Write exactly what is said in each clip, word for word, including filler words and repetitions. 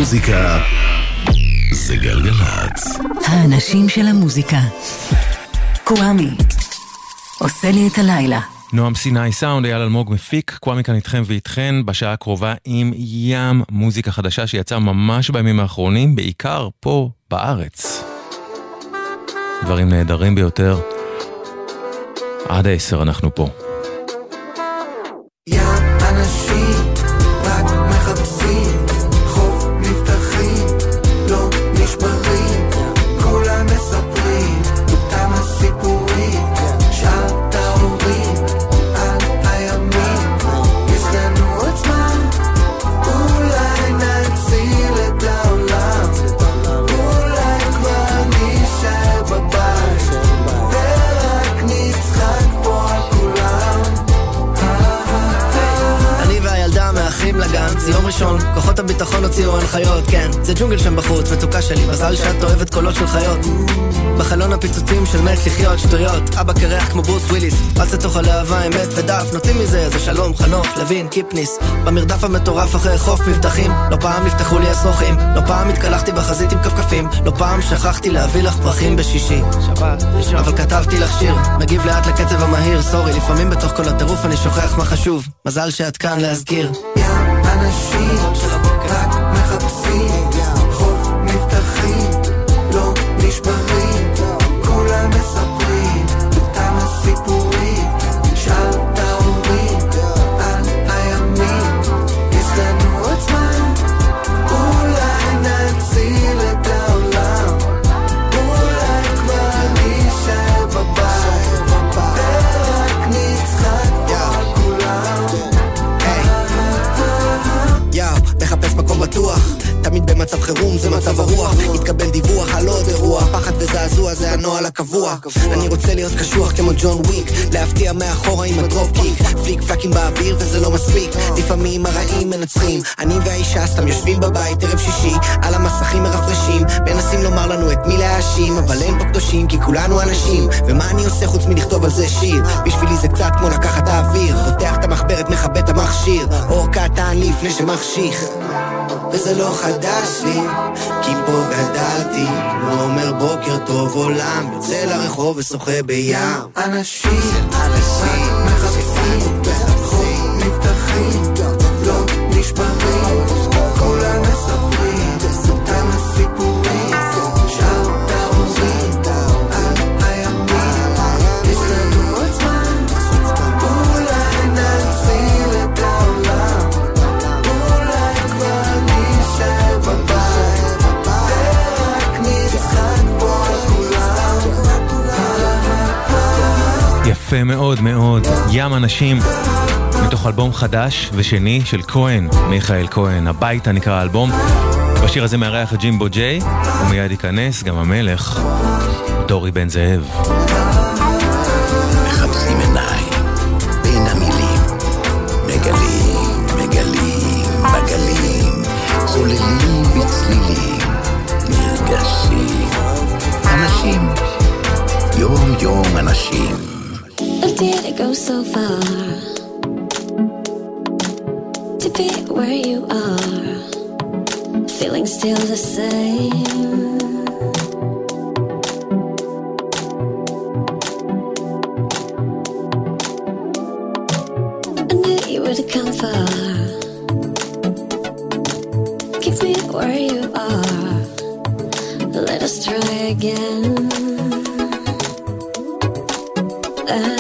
המוזיקה זה גלגלצ. האנשים של המוזיקה. קוואמי עושה לי את הלילה. נועם סיני סאונד, אייל אלמוג מפיק. קוואמי כאן איתכם ואיתכן בשעה הקרובה עם ים מוזיקה חדשה שיצא ממש בימים האחרונים, בעיקר פה בארץ. דברים נהדרים ביותר. עד העשר אנחנו פה. ים אנשים רק מחפשים חוף מבטחים לא נשברים, כולם מספרים אותם הסיפורים, שאלת ההורים על הימים, יש לנו עוד זמן, אולי נציל את העולם, אולי כבר נשאר בבית ורק נצחק פה על כולם. אני והילדה מאחים לגן, זה יום ראשון, כוחות הביטחון הוציאו הנחיות, כן, זה ג'ונגל שם בחוץ, מתוקה שלי, מזל שאת אוהבת קולות של חיות. בחלון הפיצוצים של מת לחיות שטויות, אבא קרח כמו ברוס וויליס, רץ לתוך הלהבה, אמת ודף, נותנים מזה, זה שלום, חנוך, לוין, קיפניס, במרדף המטורף אחרי חוף מבטחים, לא פעם נפתחו לי הסרוכים, לא פעם התקלחתי בחזית עם כפכפים, לא פעם שכחתי להביא לך פרחים בשישי, שבת, ראשון, אבל כתבתי לך שיר, מגיב לאט לקצב המהיר, סורי, לפעמים בתוך כל הטירוף אני שוכח מה חשוב, מזל שאת כאן להזכיר. אנשים רק מחפשים חוף מבטחים לא נשברים, כולם מספרים אותם הסיפורים, שאלת ההורים על הימים, יש לנו עוד זמן, אולי נציל את העולם, אולי כבר נשאר בבית ורק נצחק פה על כולם. יאו, מחפש מקום בטוח, תמיד במצב חירום זה מצב הרוח, התקבל דיווח על עוד אירוע, פחד וזעזוע זה הנועל הקבוע, אני רוצה להיות קשוח כמו ג'ון וויק, להפתיע מאחורה עם הדרופ קיק, פליק פלקים באוויר וזה לא מספיק, לפעמים הרעים מנצחים, אני והאישה סתם יושבים בבית ערב שישי, על המסכים מרפרשים, מנסים לומר לנו את מי להאשים, אבל אין פה קדושים כי כולנו אנשים, ומה אני עושה חוץ מלכתוב על זה שיר, בשבילי זה קצת כמו לקחת האוויר, פותח את המחברת מחבט את המכשיר, אור קטן לפני שמחשיך, וזה לא חדש לי, כי פה גדלתי, לא אומר בוקר טוב עולם, יוצא לרחוב ושוחה בים. אנשים, אנשים, מחפשים, חוף מבטחים, לא נשברים, כולם מספרים, אותם הסיפורים, שאלת ההורים על הימים, יש לנו עוד זמן, אולי נציל את העולם, אולי כבר נשאר בבית ורק נצחק פה על כולם. יפה מאוד מאוד, ים אנשים, מתוך אלבום חדש ושני של כהן, מיכאל כהן, הביתה נקרא האלבום. בשיר הזה מארח את ג'ימבו ג'יי, ומיד ייכנס גם המלך דורי בן זאב. מחפשים עיניים בין המילים, מגלים, מגלים, בגלים, צוללים בצלילים, נרגשים. אנשים, יום יום אנשים. But did it go so far to be where you are, feeling still the same? I knew you would come far. Give me where you are, let us try again. uh,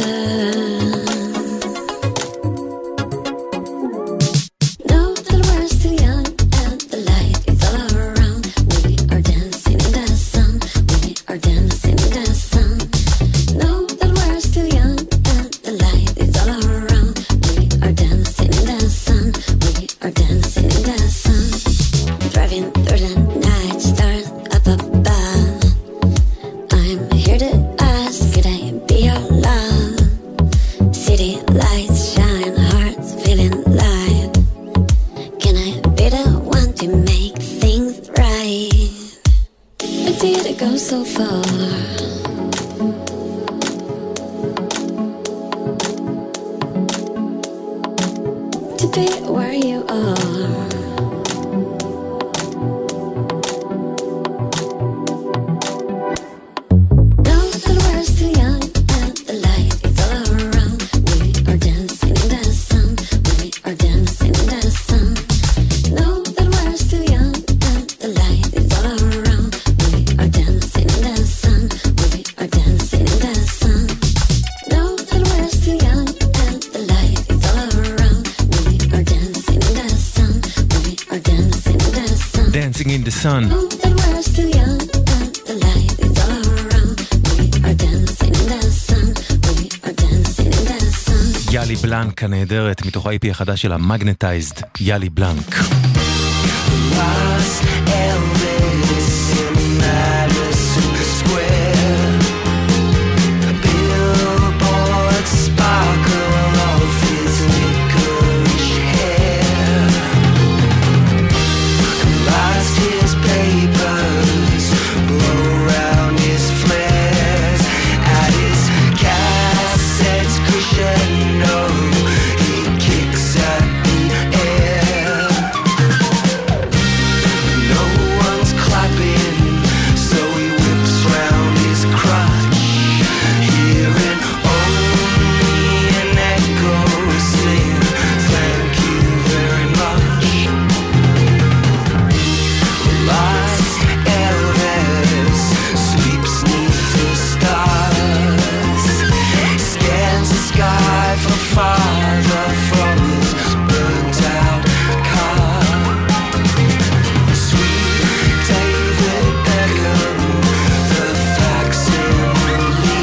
to be where you are. Dancing in the Sun. And we're still young, but the light is all around. We are dancing in the sun. We are dancing in the sun. יאלי בלנק הנהדרת, מתוך ה-איי פי החדש שלה, Magnetized, יאלי בלנק. Lost Elvis in Madison Square. Billboards sparkle off his licorice hair. Lost his papers, blow round his flares. At his cassettes crescendo, he kicks at the air. No one's clapping, so he whips round his crotch, hearing only an echo sing, thank you very much. Lost Elvis sleeps neath the stars, scans the sky for farther from his burnt out car. Sweet David Beckham, the facsimile,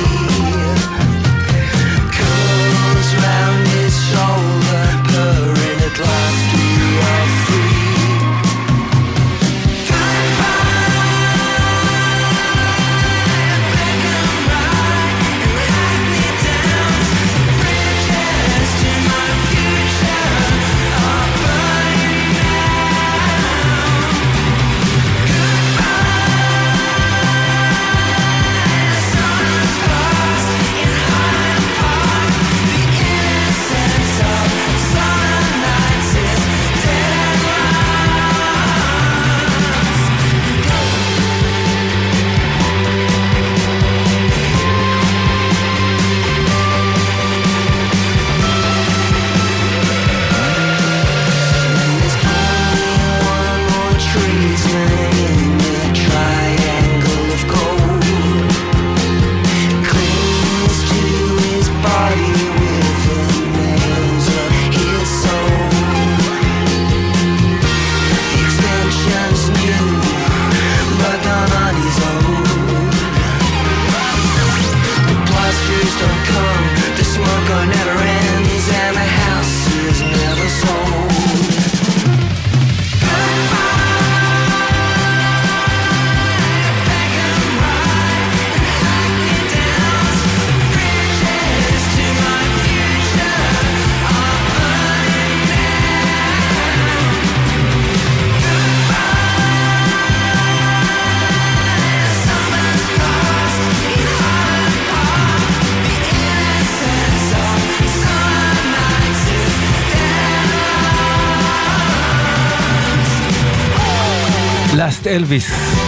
curls round his shoulder, purring at last we are free. Last Elvis,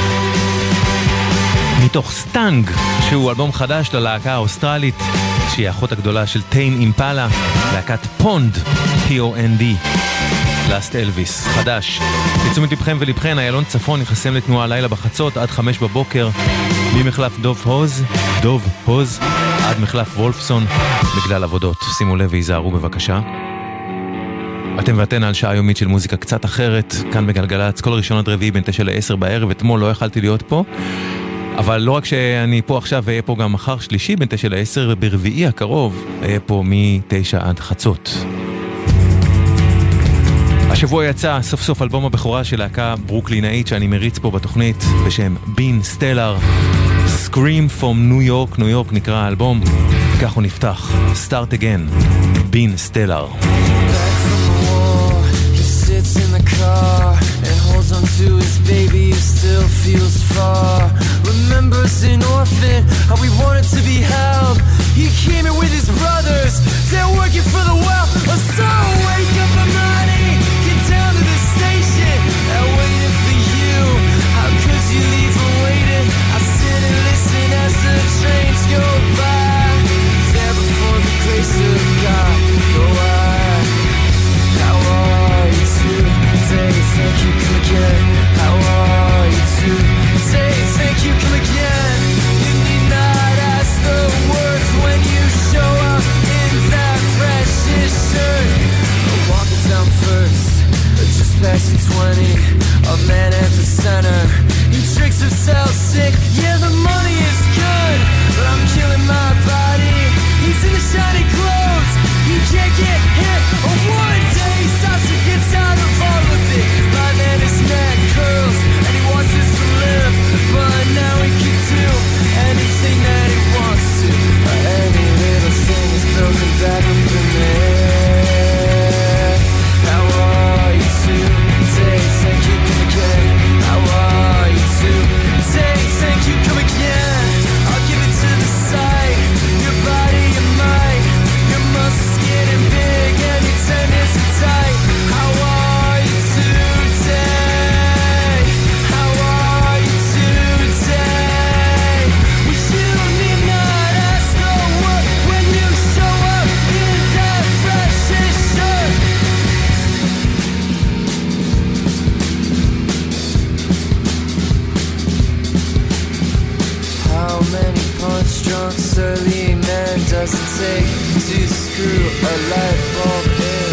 מתוך סטאנג, שהוא אלבום חדש ללהקה האוסטרלית שהיא האחות הגדולה של טיין אימפלה, להקת פונד, פי או אן די. Last Elvis, חדש. לתשומת לבכם ולבכן, איילון צפון ייחסם לתנועה לילה בחצות עד חמש בבוקר, ממחלף דוב הוז, דוב הוז, עד מחלף וולפסון, בגלל עבודות. שימו לב והיזהרו בבקשה. אתם ואתן על שעה יומית של מוזיקה קצת אחרת, כאן בגלגלץ, כל ראשון עד רביעי בין תשע לעשר בערב. אתמול לא יכלתי להיות פה, אבל לא רק שאני פה עכשיו, ואהיה פה גם מחר שלישי בין תשע לעשר, וברביעי הקרוב, אהיה פה מתשע עד חצות. השבוע יצא סוף סוף אלבום הבכורה של להקה ברוקלינאית שאני מריץ פה בתוכנית, בשם בין סטלר. Scream from New York, ניו יורק נקרא האלבום, כך הוא נפתח. Start Again, בין סטלר. Sits in the car and holds on to his baby who still feels far. Remembers an orphan, how we wanted to be held. He came in with his brothers, they're working for the wealth. Oh, so wake up, I'm ready, get down to the station. I'm waiting for you, how could you leave her waiting? I sit and listen as the trains go by. There before the grace of God, go I. How are you today? Thank you, come again. How are you today? Thank you, come again. You need not ask the words when you show up in that precious shirt. I'm walking down first. York surly man doesn't take to screw a light bulb in.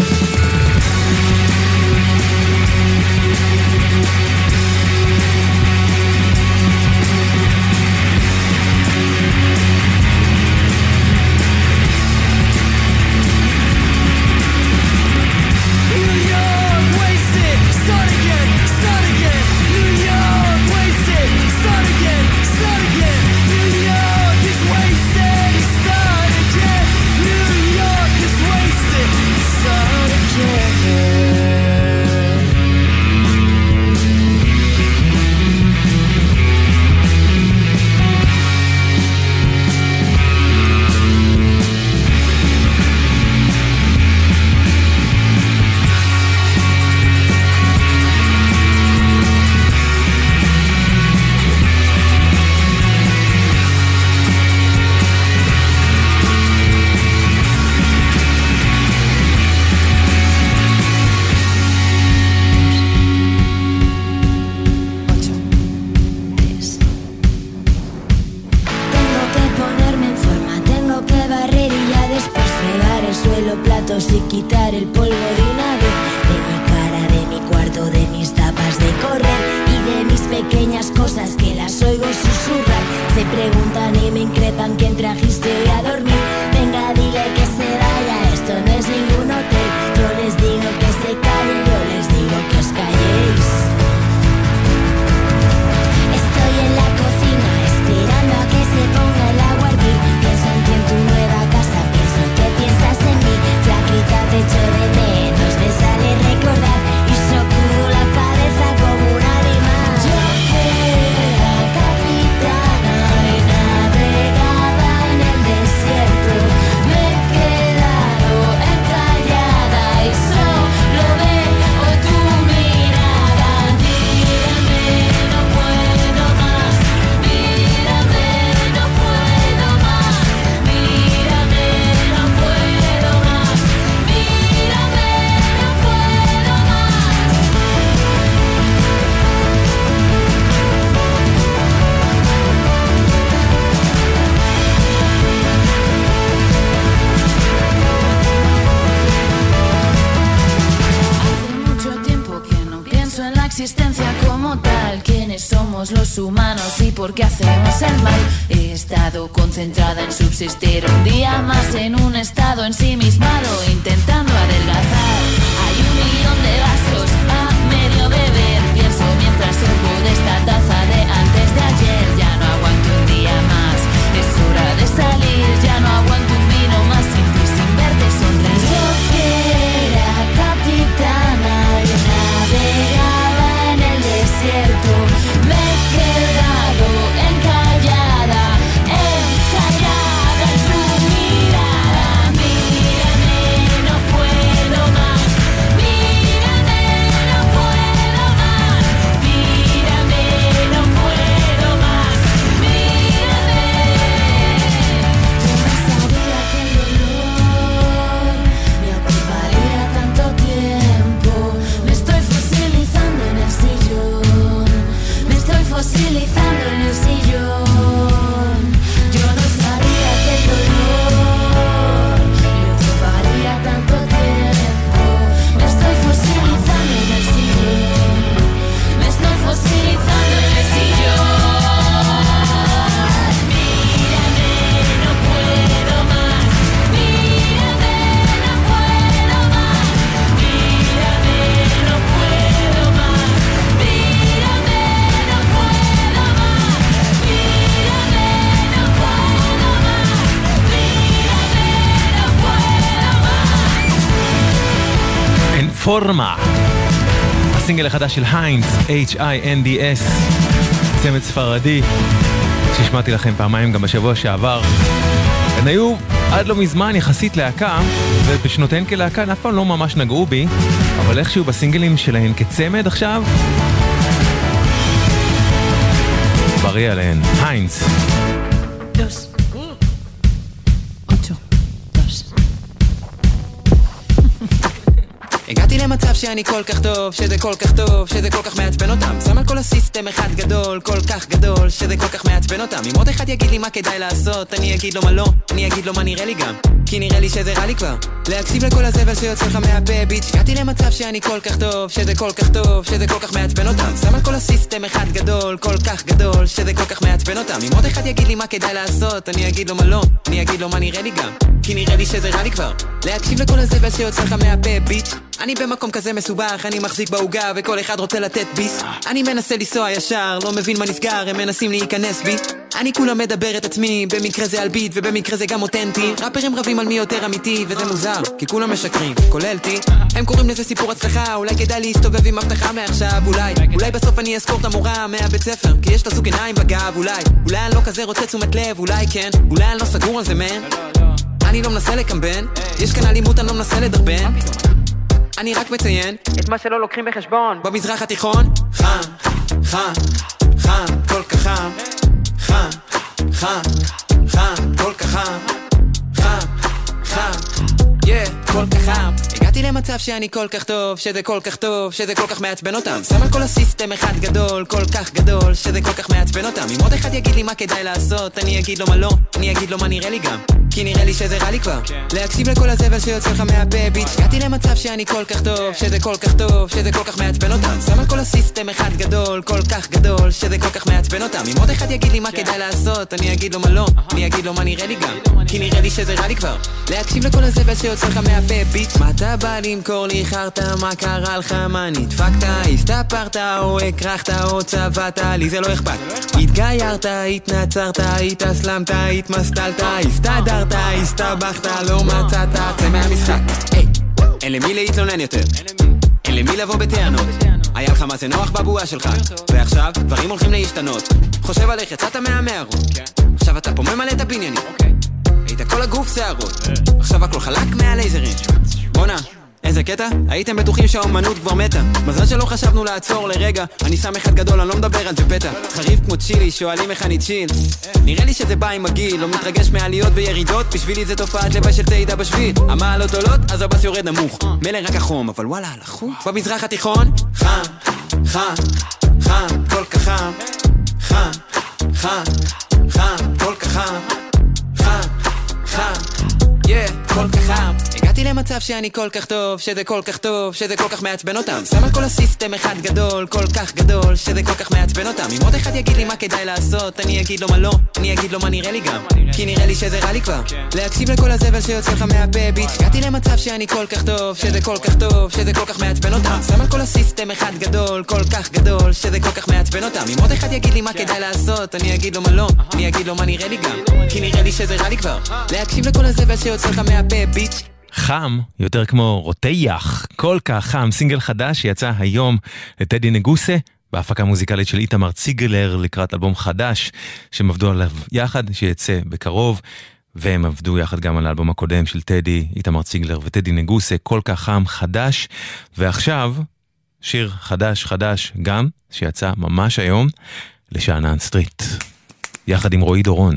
Y quitar el polvo de una vez de mi cara, de mi cuarto, de mis tapas de correr y de mis pequeñas cosas que las oigo susurrar. Se preguntan y me increpan quién trajiste hoy a dormir. Venga, dile que se vaya, esto no es ningún hotel. Yo les digo que se callen, yo les digo que os calléis. Estoy en la cocina esperando a que se ponga el agua a hervir. Pienso en ti en tu nueva casa, pienso que piensas en mí. Flaquita, te echo de menos, me sale recordar y sacudo la cabeza como un animal. Yo que era capitana y navegaba en el desierto, me he quedado encallada y solo veo tu mirada. Mírame, no puedo más, mírame, no puedo más, mírame, no puedo más, mírame, no puedo más. Hace mucho tiempo que no pienso en la existencia como tal. ¿Quiénes somos los humanos y por qué hacemos el mal? He estado concentrada en subsistir un día más en un estado ensimismado, intentando adelgazar. Hay un millón de vasos a medio beber. Pienso mientras sirvo de esta taza de antes de ayer. Ya no aguanto un día más, es hora de salir. Ya no aguanto un vino más sin ti, sin verte sonreír. Yo que era capitana y navegaba en el desierto, me he quedado encallada, encallada en tu mirada. Mírame, no puedo más, mírame, no puedo más, mírame, no puedo más, mírame. Yo no sabía que el dolor me ocuparía tanto tiempo. Me estoy fosilizando en el sillón, me estoy fosilizando en el sillón. Yo no sabía que el dolor me ocuparía tanto tiempo. Me estoy fosilizando en el sillón, me estoy fosilizando en el sillón. Mírame, no puedo más, mírame, no puedo más, mírame, no puedo más, mírame, no puedo más, mírame, no puedo más, mírame, no puedo más. אין פורמה. הסינגל החדש של היינס, H I N D S, צמד ספרדי, שהשמעתי לכם פעמיים גם בשבוע שעבר. הן היו עד לא מזמן יחסית להקה, ובשנותיהן כלהקה אף פעם לא ממש נגעו בי, אבל איכשהו בסינגלים שלהן כצמד עכשיו, בריא עליהן. היינס. Dos. Ocho. Dos. הגעתי למצב שאני כל כך טוב, שזה כל כך טוב, שזה כל כך מעצבן אותם. שם על כל הסיסטם סיסטם אחד גדול, כל כך גדול, שזה כל כך מעצבן אותם. אם עוד אחד יגיד לי מה כדאי לעשות, אני אגיד לו מה לא, אני אגיד לו מה נראה לי גם, כי נראה לי שזה רע לי כבר להקשיב לכל הזבל שיוצא לך מהפה. ביץ', הגעתי למצב שאני כל כך טוב, שזה כל כך טוב, שזה כל כך מעצבן אותם. שם על כל הסיסטם אחד גדול, כל כך גדול, שזה כל כך מעצבן אותם. אם עוד אחד יגיד לי מה כדאי לעשות, אני אגיד לו מה לא, אני אגיד לו מה נראה לי גם, כי נראה לי שזה רע לי כבר להקשיב לכל הזבל שיוצא לך מהפה. ביץ', אני במקום כזה מסובך, אני מחזיק בהוגה וכל אחד רוצה לתת ביס. אני מנסה לנסוע ישר, לא מבין מה נסגר, הם מנסים להיכנס בי. אני כולה מדבר את עצמי, במקרה זה על ביט ובמקרה זה גם אותנטי. ראפרים רבים על מי יותר אמיתי, וזה מוזר, כי כולם משקרים, כולל אותי. הם קוראים לזה סיפור הצלחה, אולי כדאי להסתובב עם הבטחה מעכשיו. אולי, אולי בסוף אני אזכור את המורה מהבית ספר, כי יש לה זוג עיניים בגב. אולי, אולי אני לא כזה רוצה תשומת לב, אולי כן, אולי אני לא סגור על זה מן. אני לא מנסה לקמבן, יש כאן אלימות, אני לא מנסה לדרבן. אני רק מציין את מה שלא לוקחים בחשבון. במזרח התיכון חם, חם, חם, כל כך חם, חם, חם, חם, כל כך חם, חם, חם, yeah, כל כך חם. הגעתי למצב שאני כל כך טוב, שזה כל כך טוב, שזה כל כך מעצבן אותם. שם על כל הסיסטם אחד גדול, כל כך גדול, שזה כל כך מעצבן אותם. אם עוד אחד יגיד לי מה כדאי לעשות, אני אגיד לו מה לא, אני אגיד לו מה נראה לי גם, כי נראה לי שזה רע לי כבר להקשיב לכל הזבל שיוצא לך מהפה. ביץ', הגעתי למצב שאני כל כך טוב, שזה כל כך טוב, שזה כל כך מעצבן אותם. שם על כל הסיסטם אחד גדול, כל כך גדול, שזה כל כך מעצבן אותם. אם עוד אחד יגיד לי מה כדאי לעשות, אני אגיד לו מה לא, אני אגיד לו מה נראה לי גם, כי נראה לי שזה רע לי כבר להקשיב לכל הזבל שיוצא לך מהפה. ביץ', מה אתה בא למכור לי חרטה, מה קרה לך, מה נדפקת, הסתפרת או הקרחת או צבעת, לי זה לא אכפת. התגיירת, התנצרת, התאסלמת, התמסטלת, הסתדרת, הסתבכת, לא מצאת, צא מהמשחק. היי, אין למי להתלונן יותר, אין למי לבוא בטענות. היה לך מה זה נוח בבועה שלך, ועכשיו דברים הולכים להשתנות. חושב על איך יצאת מהמערות, עכשיו אתה פה ממלא את הבניינים. היית כל הגוף שערות, עכשיו הכל חלק מהלייזרים. בונה, איזה קטע? הייתם בטוחים שהאומנות כבר מתה, מזל שלא חשבנו לעצור לרגע. אני שם אחד גדול, אני לא מדבר על זה פתע. חריף כמו צ'ילי, שואלים איך אני צ'יל. נראה לי שזה בא עם הגיל, לא מתרגש מעליות וירידות. בשבילי זה תופעת לוואי של תעידה בשביל. המעלות עולות, אז הבס יורד נמוך. מלא רק החום, אבל וואלה, לחוך. במזרח התיכון חם, חם, חם, כל כך חם, חם, חם, חם, כל כך חם, חם, חם, yeah, כל כך חם. הגעתי למצב שאני כל כך טוב, שזה כל כך טוב, שזה כל כך מעצבן אותם. שם על כל הסיסטם אחד גדול, כל כך גדול, שזה כל כך מעצבן אותם. אם עוד אחד יגיד לי מה כדאי לעשות, אני אגיד לו מה לא, אני אגיד לו מה נראה לי גם, כי נראה לי שזה רע לי כבר להקשיב לכל הזבל שיוצא לך מהפה. ביץ', הגעתי למצב שאני כל כך טוב, שזה כל כך טוב, שזה כל כך מעצבן אותם. שם על כל הסיסטם אחד גדול, כל כך גדול, שזה כל כך מעצבן אותם. אם עוד אחד יגיד לי מה כדאי לעשות, אני אגיד לו מה לא, אני אגיד לו מה נראה לי גם, כי נראה לי שזה רע לי כבר להקשיב לכל הזבל שיוצא לך מהפה. ביץ', חם, יותר כמו רותח, כל כך חם, סינגל חדש שיצא היום לטדי נגוסה, בהפקה מוזיקלית של איתמר ציגלר לקראת אלבום חדש שהם עבדו עליו יחד, שיצא בקרוב, והם עבדו יחד גם על האלבום הקודם של טדי, איתמר ציגלר וטדי נגוסה, כל כך חם חדש. ועכשיו שיר חדש חדש גם, שיצא ממש היום, לשענן סטריט, יחד עם רועי דורון.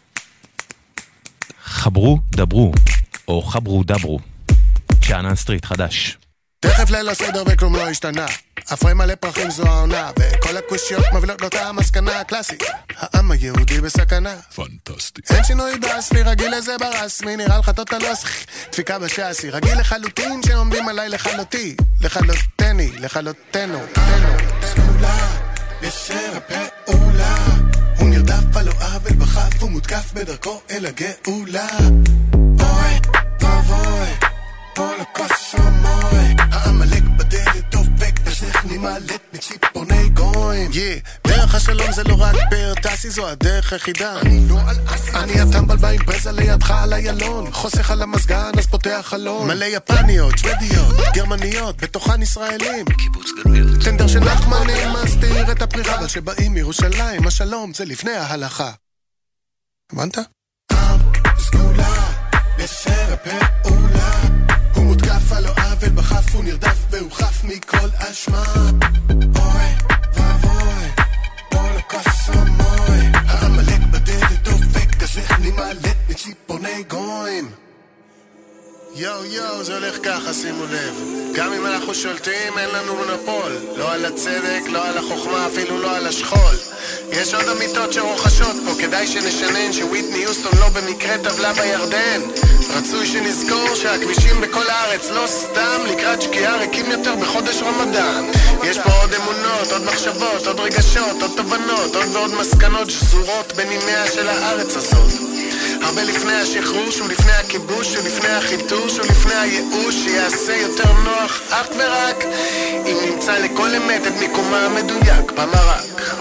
חברו דברו, או חברו דברו, שענן סטריט חדש. תכף ליל הסדר וכלום לא השתנה, אפרי מלא פרחים זו העונה, וכל הקושיות מבילות לאותה המסקנה הקלאסית, העם היהודי בסכנה. פנטסטי. אין שינוי בספי, רגיל לזה ברסמי, נראה לך תותלוס, דפיקה בשאסי, רגיל לחלוטין שעומדים עליי לחלותי, לחלוטני, לחלוטנו, תנו. סגולה, בסר הפעולה, הוא נרדף על אוהב בחף, הוא מותקף בדרכו אל הגאולה. בואי, בואי, בוא לקוס המוי, העמלק בדלת דופק, השך נמלט מציפורני גויים. דרך השלום זה לא רק פרטסי, זו הדרך היחידה. אני הטמבל באימפרזה לידך על הילון, חוסך על המזגן אז פותח חלון, מלא יפניות, שוודיות, גרמניות, בתוכן ישראלים, קיבוץ גלויות, טנדר של נחמנים מסתיר את הפריחה, אבל שבאים מירושלים השלום זה לפני ההלכה. הבנת? סגולה בסר הפעולה, הוא מותקף על אוהב בחף, הוא נרדף והוא חף מכל אשמה. אוי ואבוי, בוא לקוס המוי, העמלק בדלת דופק, השך נמלט מציפורני גויים. יו יו, זה הולך ככה, שימו לב. גם אם אנחנו שולטים, אין לנו מונופול. לא על הצדק, לא על החוכמה, אפילו לא על השכול. יש עוד אמיתות שרוחשות פה, כדאי שנשנן שוויטני יוסטון לא במקרה טבלה בירדן. רצוי שנזכור שהכבישים בכל הארץ לא סתם לקראת שקיעה ריקים יותר בחודש רמדאן. יש פה עוד אמונות, עוד מחשבות, עוד רגשות, עוד תובנות, עוד ועוד מסקנות שזורות בנימיה של הארץ הזאת. הרבה לפני השחרוש ולפני הכיבוש ולפני החיתוש ולפני הייאוש שיעשה יותר נוח אך ורק אם נמצא לכל אמת את מיקומה המדויק במרק.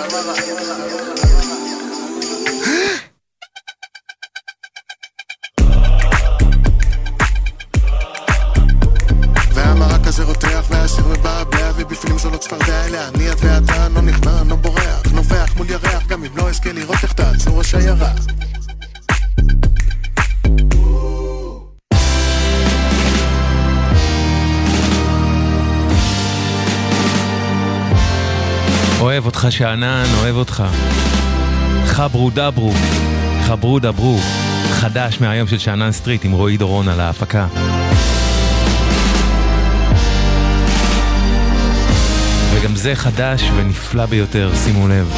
והמרק הזה רותח והשיר מבעבע ובפנים זו לא צפרדע אליה אני את ואתה לא נכנע, לא בורח נובח מול ירח גם אם לא אזכה לראות איך תעצור השיירה. אוהב אותך שענן, אוהב אותך. חברו דברו, חברו דברו. חדש מהיום של שענן סטריט עם רועי דורון על ההפקה. וגם זה חדש ונפלא ביותר, שימו לב.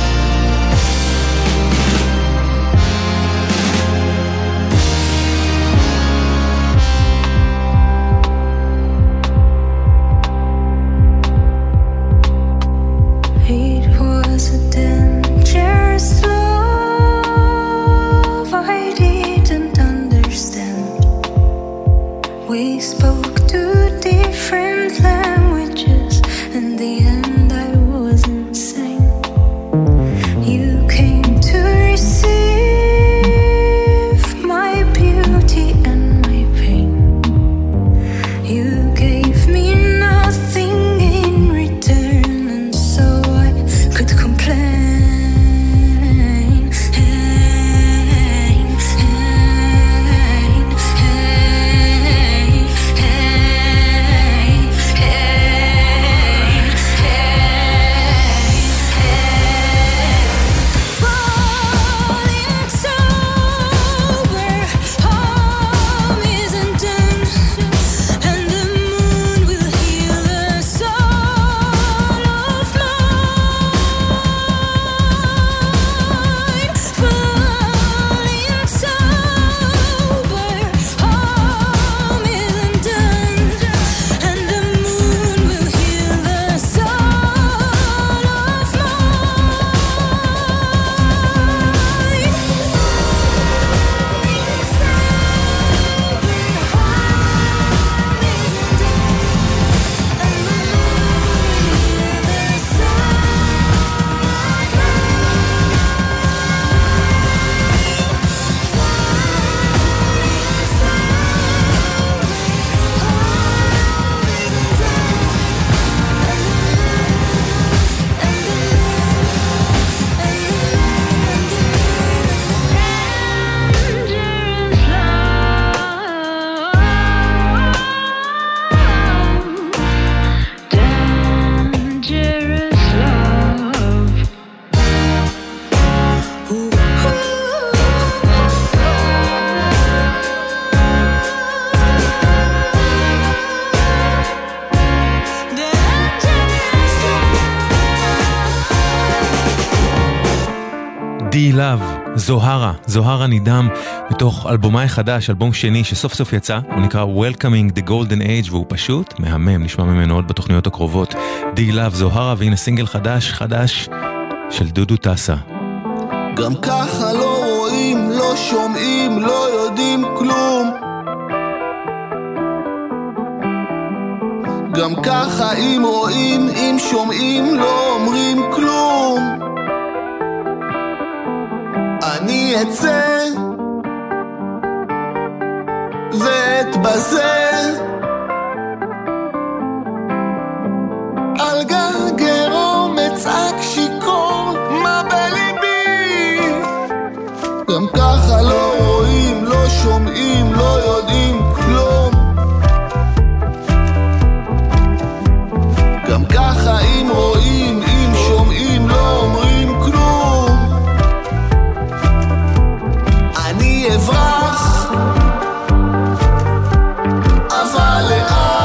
זוהרה, זוהרה נידם, מתוך אלבומי חדש, אלבום שני שסוף סוף יצא, הוא נקרא Welcoming the Golden Age, והוא פשוט מהמם, נשמע ממנו עוד בתוכניות הקרובות. די לב, זוהרה, והנה סינגל חדש, חדש, של דודו טסה. גם ככה לא רואים, לא שומעים, לא יודעים כלום. גם ככה אם רואים, אם שומעים, לא אומרים כלום. אני אצא ואתבזר על גרגרו מצעק שיקור מה בליבי. גם ככה לא רואים, לא שומעים, לא יודעים כלום. גם ככה אם רואים, אם שומעים, לא אומרים כלום. אני אברח אבל לאט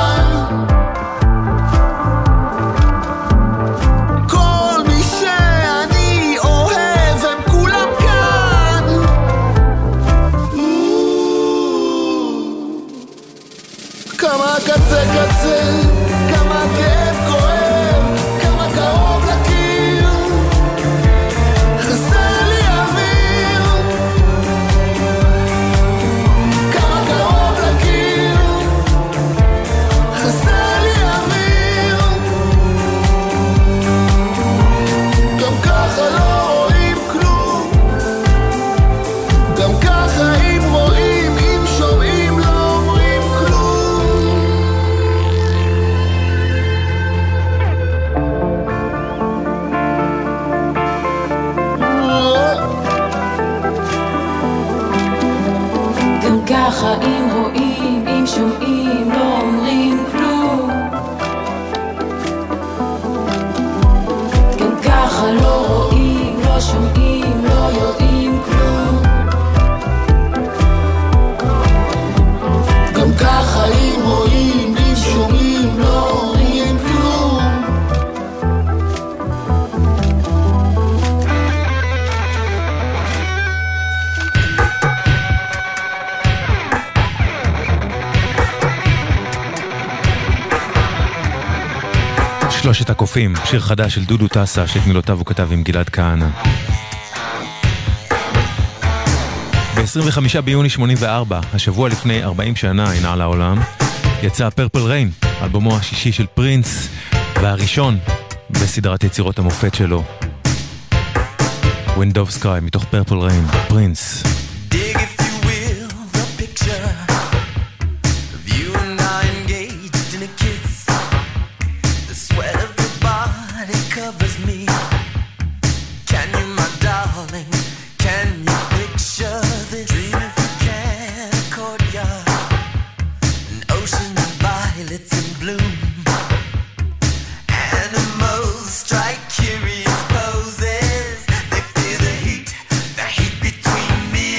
ככה אם רואים, אם שומעים, לא אומרים כלום. גם ככה לא רואים, לא שומעים, לא יודעים כלום. גם ככה אם רואים, אם שומעים, לא אומרים כלום. שלושת הקופים, שיר חדש של דודו טסה, שאת מילותיו הוא כתב עם גלעד כהנא. ב-עשרים וחמישה ביוני שמונים וארבע, השבוע לפני ארבעים שנה, הנה לעולם, יצא פרפל ריין, אלבומו השישי של פרינס, והראשון בסדרת יצירות המופת שלו. Wind of Sky, מתוך פרפל ריין, פרינס. Strike curious poses. They feel the heat, the heat between me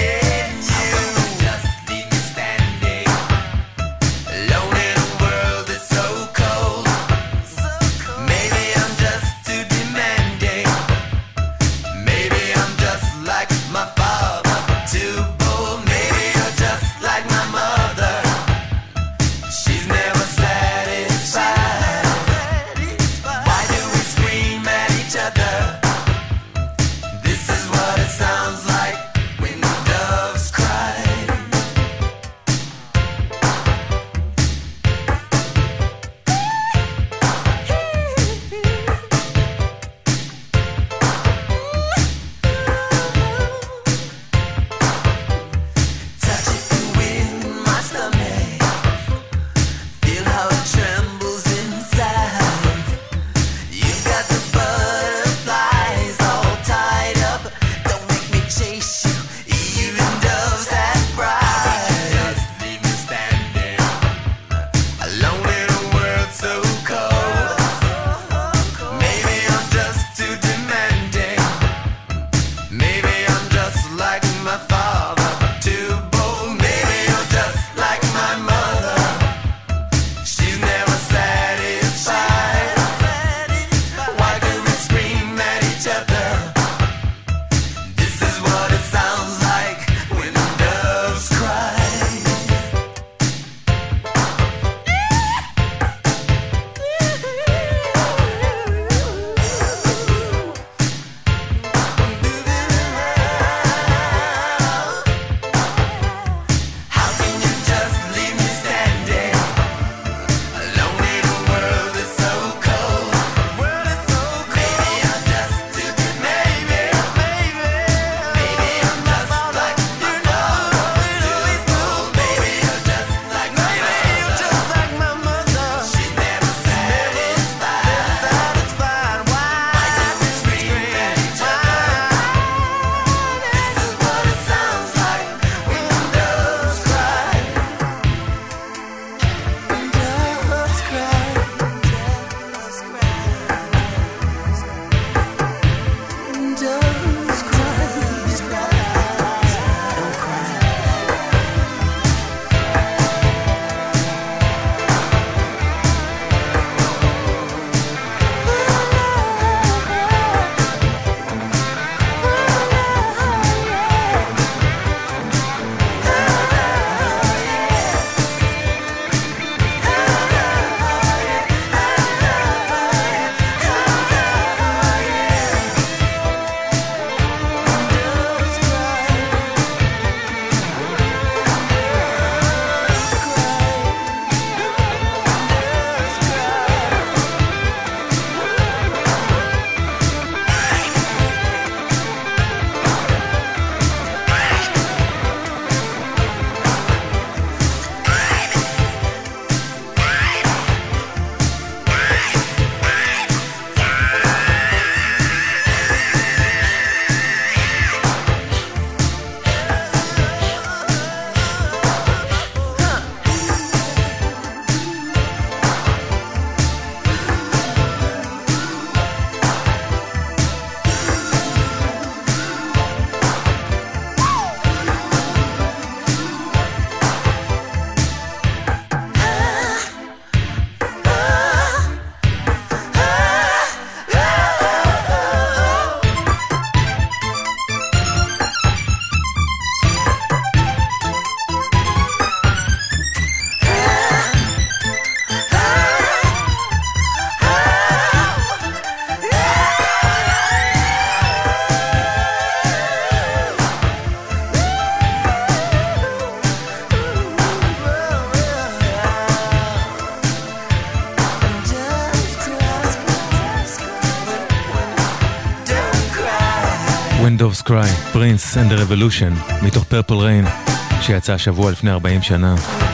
Windows Cry, Prince and the Revolution, מתוך Purple Rain, שיצא השבוע לפני ארבעים שנה.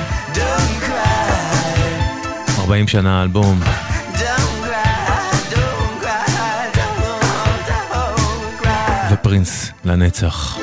ארבעים שנה האלבום. ופרינס לנצח.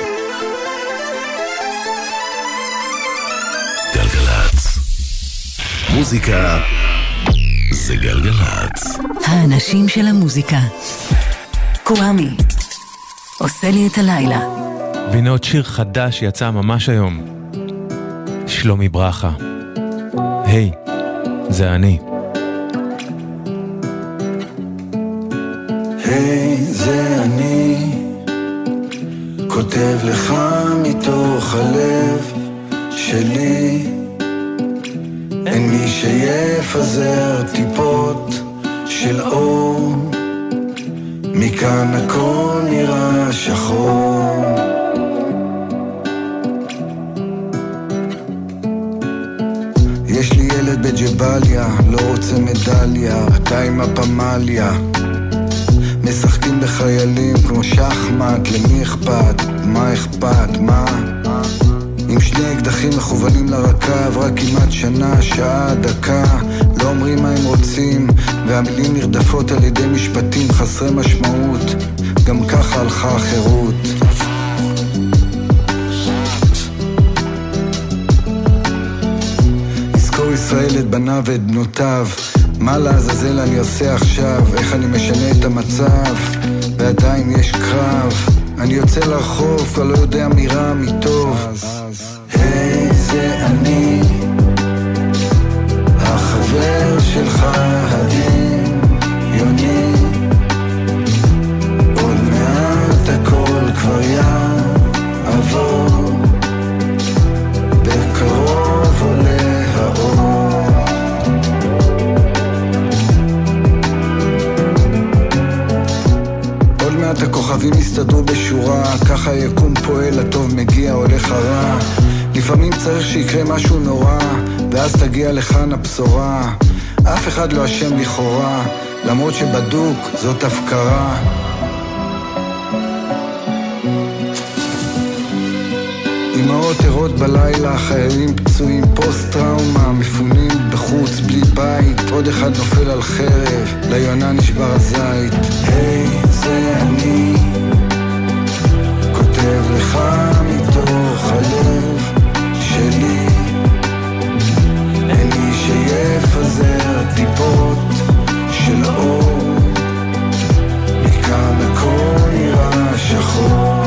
גלגלצ. מוזיקה זה גלגלצ. האנשים של המוזיקה. קוואמי. עושה לי את הלילה. והנה עוד שיר חדש שיצא ממש היום. שלומי ברכה. היי, זה אני. היי, זה אני. כותב לך מתוך הלב שלי. אין מי שיפזר טיפות של אור. מכאן הכל נראה שחור. יש לי ילד בג'בליה, לא רוצה מדליה, אתה עם הפמליה. משחקים בחיילים כמו שחמט, למי אכפת? מה אכפת? מה? עם שני אקדחים מכוונים לרקה, עברה כמעט שנה, שעה, דקה. לא אומרים מה הם רוצים, והמילים נרדפות על ידי משפטים חסרי משמעות. גם ככה הלכה החירות. יזכור ישראל את בניו ואת בנותיו. מה לעזאזל אני עושה עכשיו? איך אני משנה את המצב? ועדיין יש קרב. אני יוצא לרחוב, כבר לא יודע מי רע מטוב. היי, זה אני, החבר שלך הדמיוני. עוד מעט הכל כבר יעבור, בקרוב עולה האור. עוד מעט הכוכבים יסתדרו בשורה, ככה יקום פועל, הטוב מגיע, הולך הרע. לפעמים צריך שיקרה משהו נורא, ואז תגיע לכאן הבשורה. אף אחד לא אשם לכאורה, למרות שבדוק זאת הפקרה. אמהות ערות בלילה, חיילים פצועים, פוסט טראומה, מפונים בחוץ בלי בית. עוד אחד נופל על חרב, ליונה נשבר הזית. היי, זה אני, כותב לך מתוך הלב שלי. אין מי שיפזר טיפות של אור. מכאן הכל נראה שחור.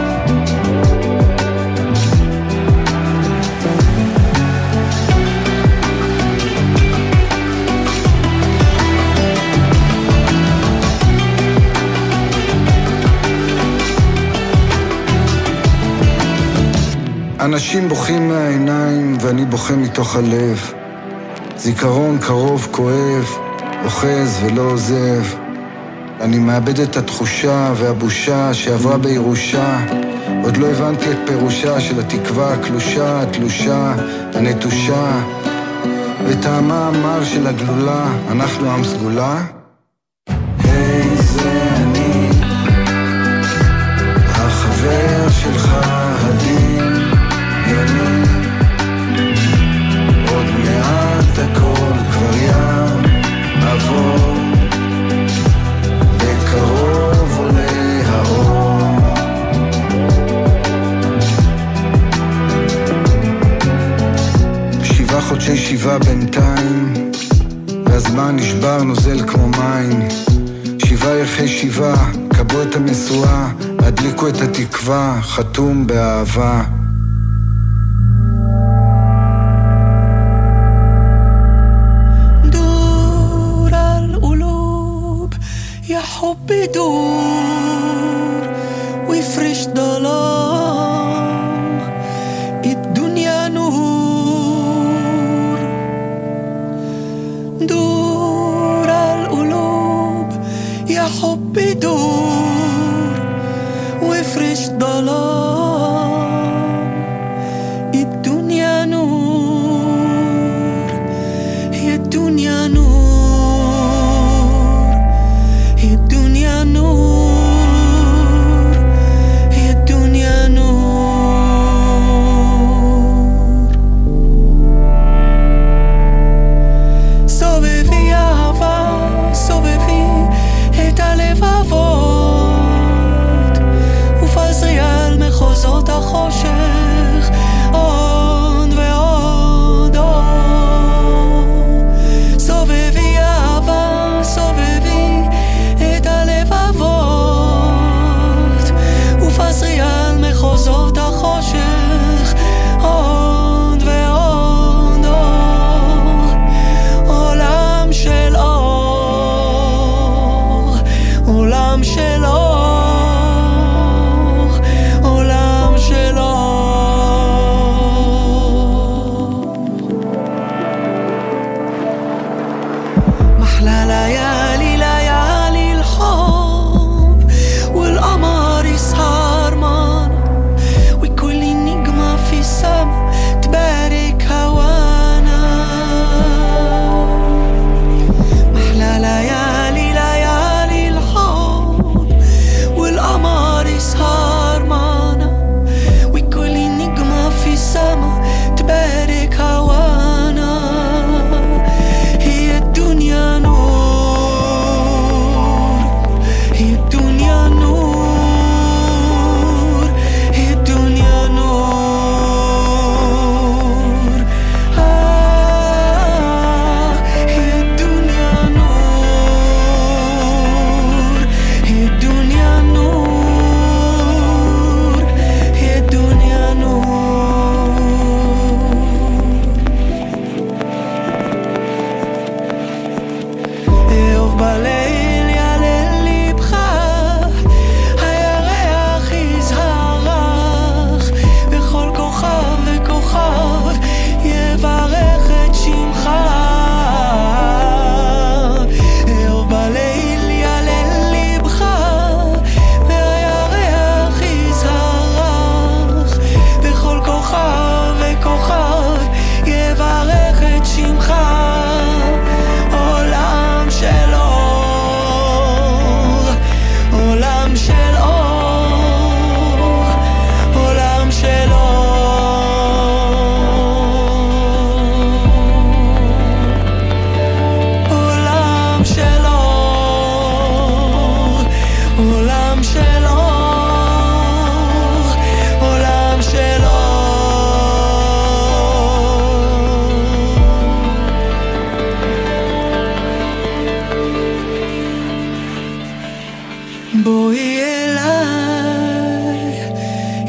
אנשים בוכים מהעיניים ואני בוכה מתוך הלב. זיכרון קרוב כואב, אוחז ולא עוזב. אני מאבד את התחושה והבושה שעברה בירושה. עוד לא הבנתי את פירושה של התקווה הקלושה, התלושה, הנטושה, וטעמה המר של הגלולה. אנחנו עם סגולה. היי, זה אני, החבר שלך הדין. עוד מעט הכל כבר יעבור, בקרוב עולה האור. שבעה חודשי שבעה בינתיים, והזמן נשבר נוזל כמו מים. שבעה יחי שבעה, קבו את המסועה, הדליקו את התקווה, חתום באהבה. حبي دور ويفرش ظلام الدنيا نور. دور القلوب يا حبي دور ويفرش ظلام الدنيا نور. هي الدنيا نور.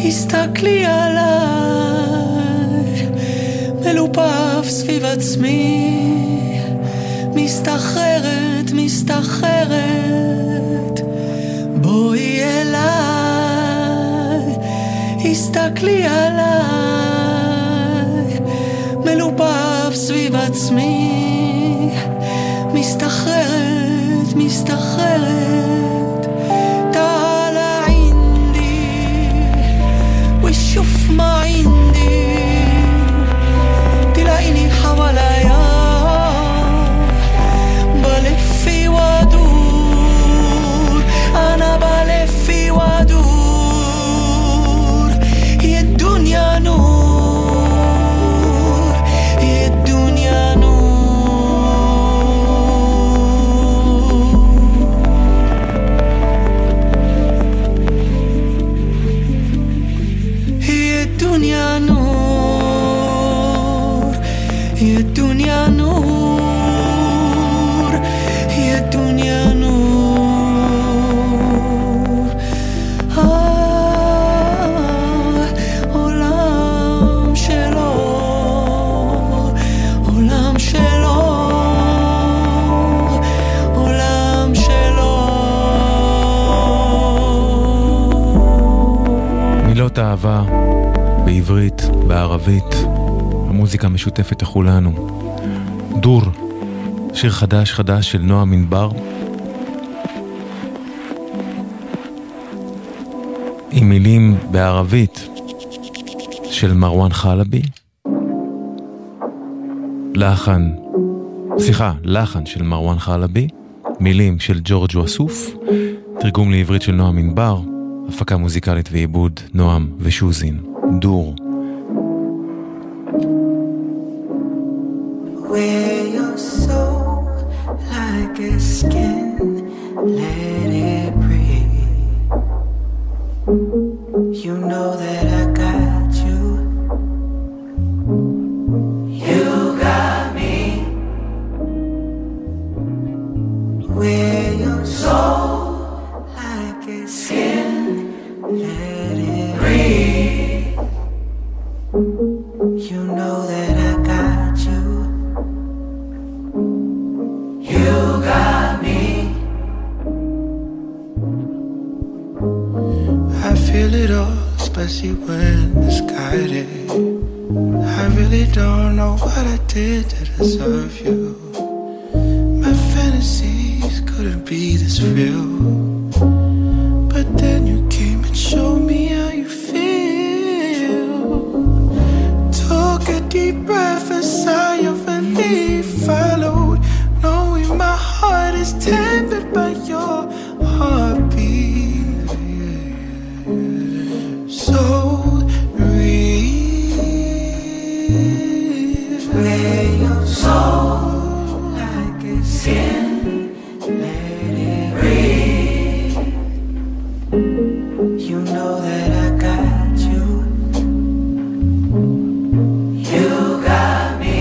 הסתכלי עליי, מלופף סביב עצמי, מסתחררת, מסתחררת, בואי אליי, הסתכלי עליי, מלופף סביב עצמי, מסתחררת, מסתחררת, תעלה עינדי, ושוף מה עינדי, תלעיני חוואליה, בלפי ודור, אנה בלפי ודור, היא דוניה נור, היא דוניה נור. الدنيا نور هي الدنيا نور هي الدنيا نور آه عالم شلو عالم شلو عالم شلو מילות אהבה בעברית, בערבית, המוזיקה משותפת לכולנו. דור, שיר חדש חדש של נועה מנבר, עם מילים בערבית של מרואן חלבי, לחן, סליחה, לחן של מרואן חלבי, מילים של ג'ורג' וסוף, תרגום לעברית של נועה מנבר, הפקה מוזיקלית ועיבוד נועם ושוזין. דור. Wear your soul like a skin, let it breathe. You know that I got you. You got me. Wear your soul like a skin, let it breathe. You know that I got you. You got me. I feel it all, especially when it's guided. I really don't know what I did to deserve you. My fantasies couldn't be this real, but then you came and showed me how you feel. Took a deep breath, a sigh of relief followed, knowing my heart is tempered by your heartbeat. So breathe, wear your soul like a skin, let it breathe. You know that I got you. You got me.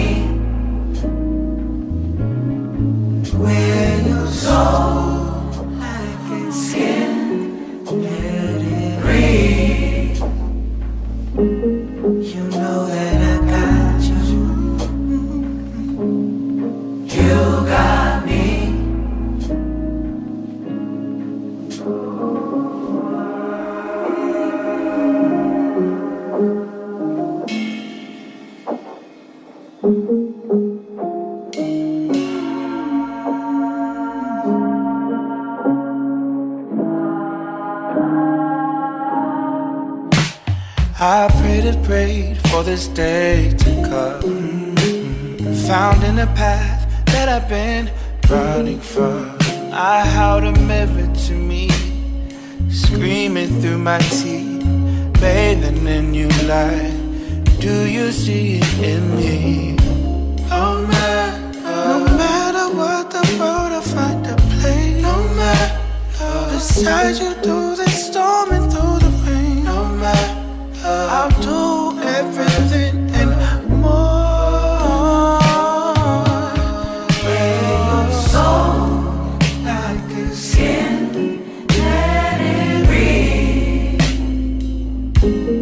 Wear your soul like a skin, let it breathe. You know that I got you. You got me. I prayed and prayed for this day to come, found in a path that I've been running from. I held a mirror to me, screaming through my teeth, bathing in you light. Do you see it in me? No matter, no matter what the road, I'll find a place. No matter, beside you through the storm and through the rain. No matter, I'll do everything and more. Wear your soul like a skin, let it breathe.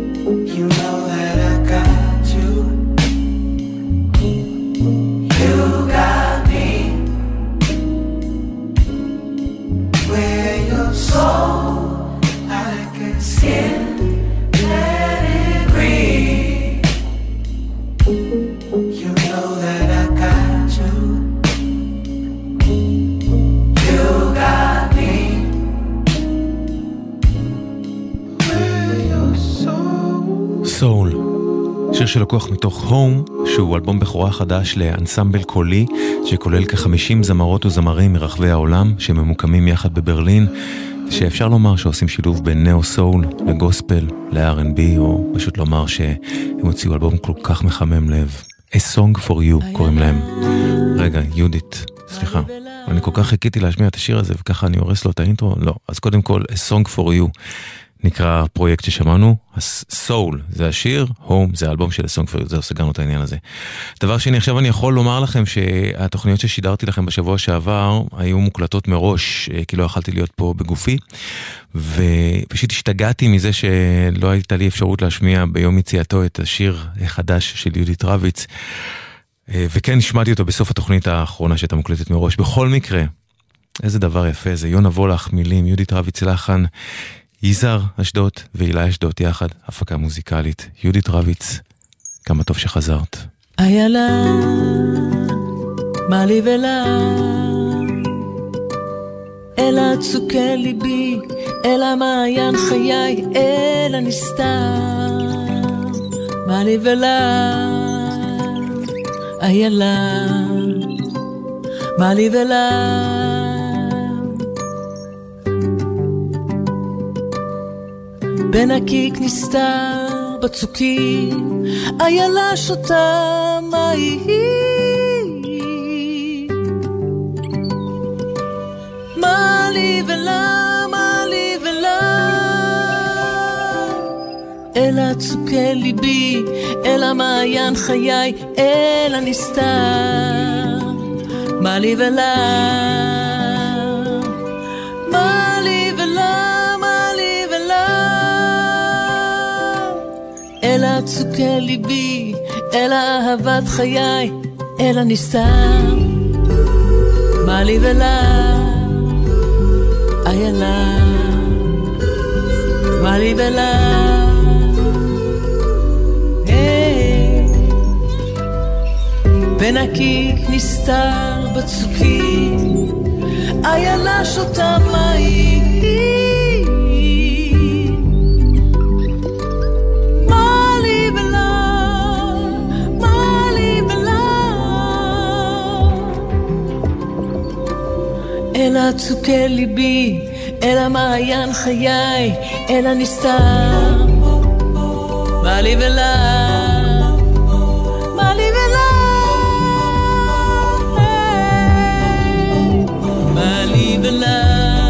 skin, let it breathe. You know that I got you. You got me. Where your soul. סול, שיר שלקוח מתוך הום, שהוא אלבום בכורה חדש לאנסמבל קולי, שכולל כ-חמישים זמרות וזמרים מרחבי העולם, שממוקמים יחד בברלין, שאפשר לומר שעושים שילוב בין נאו סול לגוספל, ל-אר אנד בי, או פשוט לומר שהם הוציאו אלבום כל כך מחמם לב. A Song for You קוראים להם. רגע, יהודית, סליחה. אני כל כך חיכיתי להשמיע את השיר הזה, וככה אני הורס לו את האינטרו. לא, אז קודם כל, A Song for You נקרא פרויקט ששמענו, סול זה השיר, הום זה האלבום של A Song for You, זהו, סגרנו את העניין הזה. דבר שני, עכשיו אני יכול לומר לכם שהתוכניות ששידרתי לכם בשבוע שעבר היו מוקלטות מראש, כי לא יכלתי להיות פה בגופי, ופשוט השתגעתי מזה שלא הייתה לי אפשרות להשמיע ביום יציאתו את השיר החדש של יהודית רביץ, וכן נשמעתי אותו בסוף התוכנית האחרונה שהייתה מוקלטת מראש. בכל מקרה, איזה דבר יפה, זה יונה וולך, מילים, יהודית רביץ לחן, יזהר אשדוד ואילי אשדוד יחד, הפקה מוזיקלית. יהודית רביץ, כמה טוב שחזרת. איילה, מה לי ולה, אל הצוקי ליבי, אל המעיין חיי, אל הנסתר. מה לי ולה, איילה, מה לי ולה, בין הקיק נסתר בצוקים, איילה שותה מים. מה לי ולה, מה לי ולה, אל הצוקי ליבי, אל המעיין חיי, אל הנסתר. מה לי ולה, מה לי ולה, אל הצוקי ליבי, אל אהבת חיי, אל הנסתר. מה לי ולה, איילה, מה לי ולה, בין הקיק נסתר בצוקים, איילה שותה מים. אל הצוקי ליבי, אל המעיין חיי, אל הנסתר. מה לי ולה, מה לי ולה, מה לי ולה,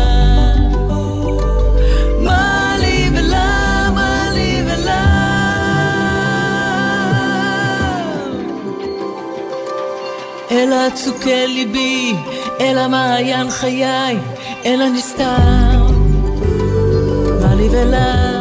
מה לי ולה, מה לי ולה, אל הצוקי ליבי, אל המעיין חיי, אל הנסתר. מה לי ולה,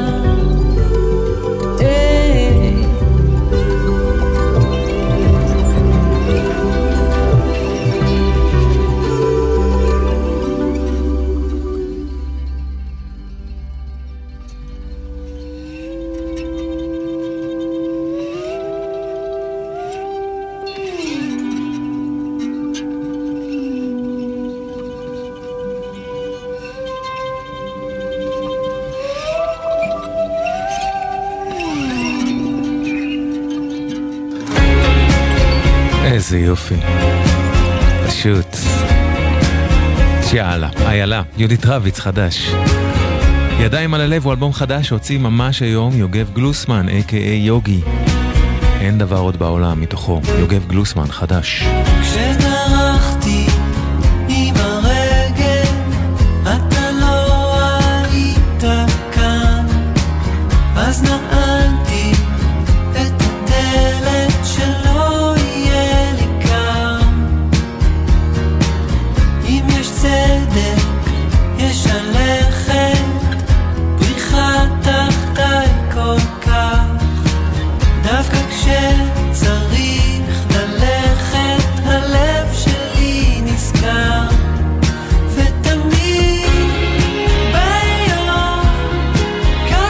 איזה יופי, פשוט. יאללה, איילה, יהודית רביץ חדש. ידיים על הלב הוא אלבום חדש שהוציא ממש היום יוגב גלוסמן, איי קיי איי יוגי. אין דבר עוד בעולם מתוכו, יוגב גלוסמן חדש. כשדרכתי עם הרגל, אתה לא היית כאן, אז נעלתי את הדלת שלא יהיה לי כאן. אם יש צדק, יש הלכת, בריחה תחתיי כל כך, דווקא כשצריך ללכת, הלב שלי נזכר. ותמיד ביום,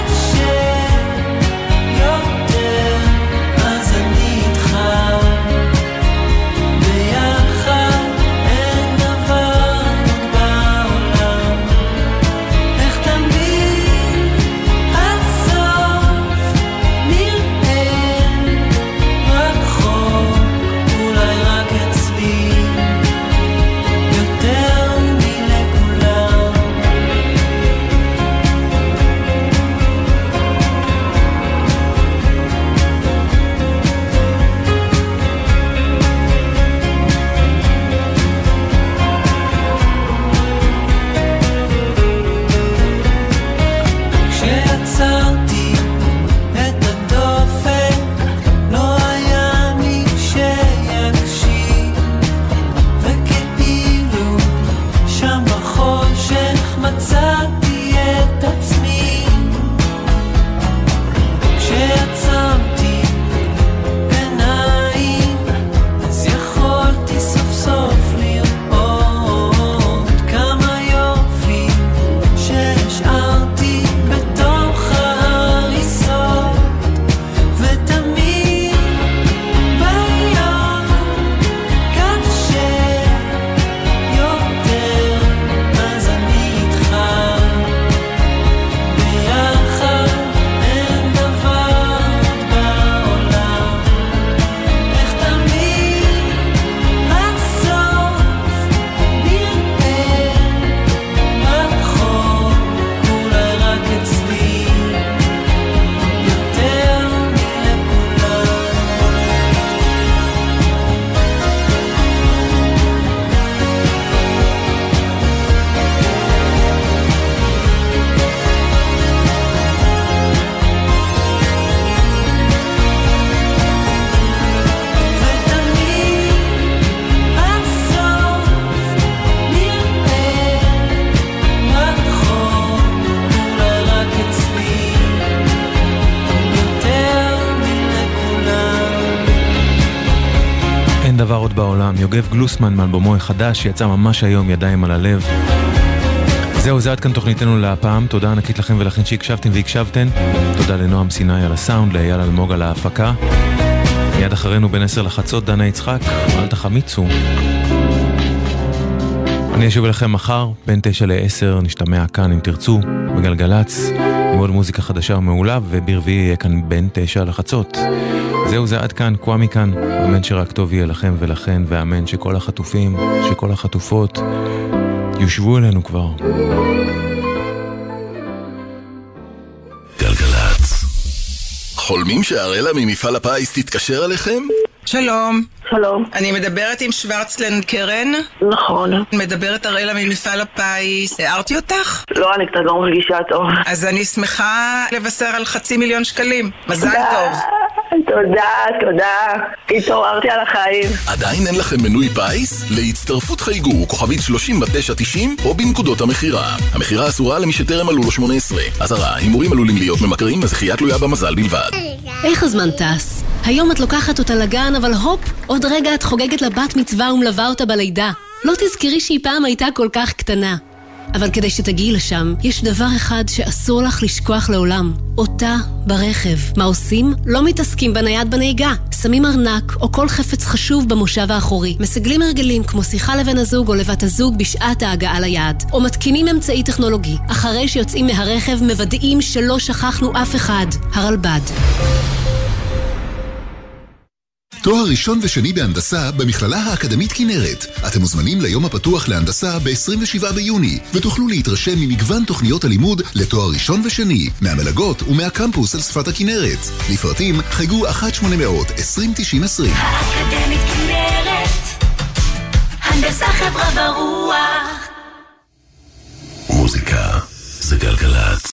דבר עוד בעולם, יוגב גלוסמן מאלבומו החדש שיצא ממש היום, ידיים על הלב. זהו, זה עד כאן תוכניתנו להפעם. תודה ענקית לכם ולכן שהקשבתם והקשבתן. תודה לנועם סיני על הסאונד, לאייל אלמוג על ההפקה. מיד אחרינו בין עשר לחצות דנה יצחק, אל תחמיצו. אני אשוב אליכם מחר בין תשע לעשר, נשתמע כאן אם תרצו בגלגלץ עם עוד מוזיקה חדשה ומעולה, וברביעי יהיה כאן בין תשע לחצות. זהו, זה עד כאן, קוואמי כאן. אמן שרק טוב יהיה לכם ולכן, ואמן שכל החטופים, שכל החטופות יושבו אלינו כבר. גלגלץ. חולמים שהרלה ממפעל הפיס תתקשר עליכם? שלום. שלום. אני מדברת עם שוורצלן קרן. נכון. מדברת הראלה ממפעל הפיס. הערתי אותך? לא, אני קצת לא מרגישה טוב. אז אני שמחה לבשר על חצי מיליון שקלים. מזל טוב. תודה, תודה. התעוררתי על החיים. עדיין אין לכם מנוי פיס? להצטרפות חייגו כוכבית שלושים ותשע תשעים או בנקודות המחירה. המחירה אסורה למי שטרם עלו לו שמונה עשרה. אזהרה, הימורים עלולים להיות ממכרים, הזכייה תלויה במזל בלבד. איך הזמן טס? היום את לוקחת אותה לגן, אבל הופ, עוד רגע את חוגגת לבת מצווה ומלווה אותה בלידה. לא תזכרי שהיא פעם הייתה כל כך קטנה. אבל כדי שתגיעי לשם, יש דבר אחד שאסור לך לשכוח לעולם. אותה ברכב. מה עושים? לא מתעסקים בנייד בנהיגה. שמים ארנק או כל חפץ חשוב במושב האחורי. מסגלים הרגלים כמו שיחה לבן הזוג או לבת הזוג בשעת ההגעה ליעד. או מתקינים אמצעי טכנולוגי. אחרי שיוצאים מהרכב מוודאים שלא שכחנו אף אחד. הרלב"ד. תואר ראשון ושני בהנדסה במכללה האקדמית כנרת. אתם מוזמנים ליום הפתוח להנדסה ב-עשרים ושבעה ביוני, ותוכלו להתרשם ממגוון תוכניות הלימוד לתואר ראשון ושני, מהמלגות ומהקמפוס על שפת הכנרת. לפרטים חייגו אחת שמונה מאות עשרים תשעים עשרים. האקדמית כנרת, הנדסה חברה ורוח. מוזיקה זה גלגלת.